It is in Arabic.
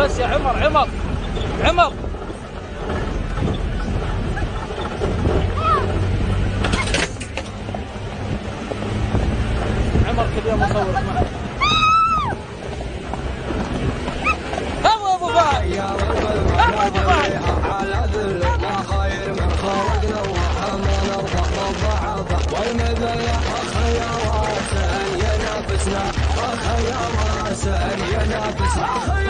بس يا عمر. عمر عمر عمر كل يوم اصور معه. ابو فهد ابو فهد على ذل ما خير من خلقنا وما نرضى بالضعف والمذل اخ يا واسع ينافسنا اخ يا واسع ينافسنا